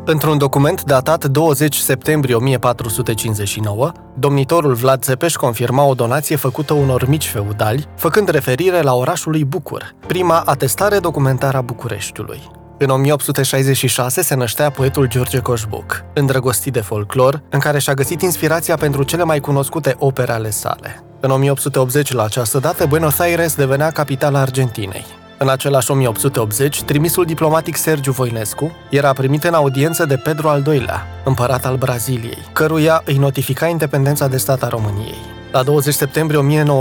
Într-un document datat 20 septembrie 1459, domnitorul Vlad Țepeș confirma o donație făcută unor mici feudali, făcând referire la orașul lui Bucur, prima atestare documentară a Bucureștiului. În 1866 se năștea poetul George Coșbuc, îndrăgostit de folclor, în care și-a găsit inspirația pentru cele mai cunoscute opere ale sale. În 1880, la această dată, Buenos Aires devenea capitala Argentinei. În același 1880, trimisul diplomatic Sergiu Voinescu era primit în audiență de Pedro al II-lea, împărat al Braziliei, căruia îi notifica independența de stat a României. La 20 septembrie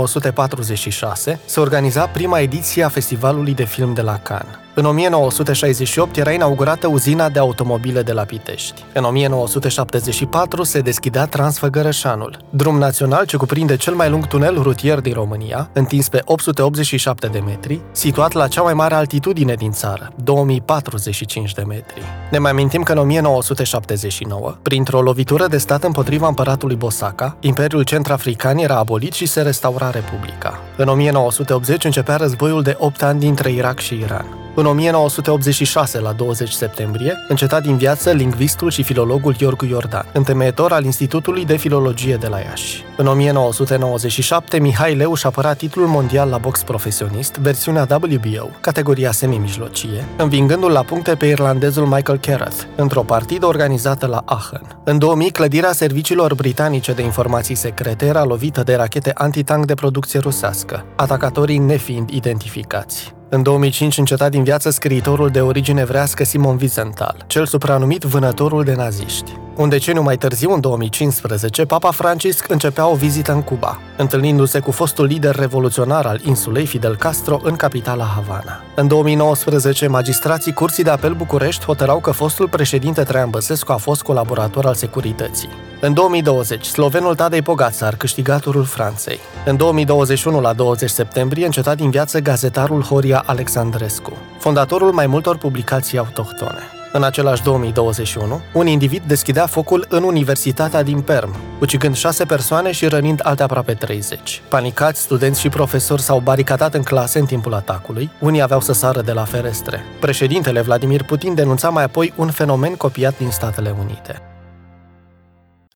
1946 se organiza prima ediție a Festivalului de Film de la Cannes. În 1968 era inaugurată uzina de automobile de la Pitești. În 1974 se deschidea Transfăgărășanul, drum național ce cuprinde cel mai lung tunel rutier din România, întins pe 887 de metri, situat la cea mai mare altitudine din țară, 2045 de metri. Ne mai amintim că în 1979, printr-o lovitură de stat împotriva împăratului Bosaka, Imperiul Centrafrican era abolit și se restaura Republica. În 1980 începea războiul de 8 ani dintre Irak și Iran. În 1986, la 20 septembrie, înceta din viață lingvistul și filologul Iorgu Iordan, întemeietor al Institutului de Filologie de la Iași. În 1997, Mihai Leu și-a apărat titlul mondial la box profesionist, versiunea WBO, categoria semi-mijlocie, învingându-l la puncte pe irlandezul Michael Carruth, într-o partidă organizată la Aachen. În 2000, clădirea serviciilor britanice de informații secrete era lovită de rachete antitank de producție rusească, atacatorii nefiind identificați. În 2005 înceta din viață scriitorul de origine evrească Simon Wiesenthal, cel supranumit vânătorul de naziști. Un deceniu mai târziu, în 2015, Papa Francisc începea o vizită în Cuba, întâlnindu-se cu fostul lider revoluționar al insulei Fidel Castro în capitala Havana. În 2019, magistrații Curții de Apel București hotărau că fostul președinte Traian Băsescu a fost colaborator al securității. În 2020, slovenul Tadej Pogačar câștiga Turul Franței. În 2021, la 20 septembrie, înceta din viață gazetarul Horia Alexandrescu, fondatorul mai multor publicații autohtone. În același 2021, un individ deschidea focul în Universitatea din Perm, ucigând 6 persoane și rănind alte aproape 30. Panicați, studenți și profesori s-au baricadat în clase în timpul atacului, unii aveau să sară de la ferestre. Președintele Vladimir Putin denunța mai apoi un fenomen copiat din Statele Unite.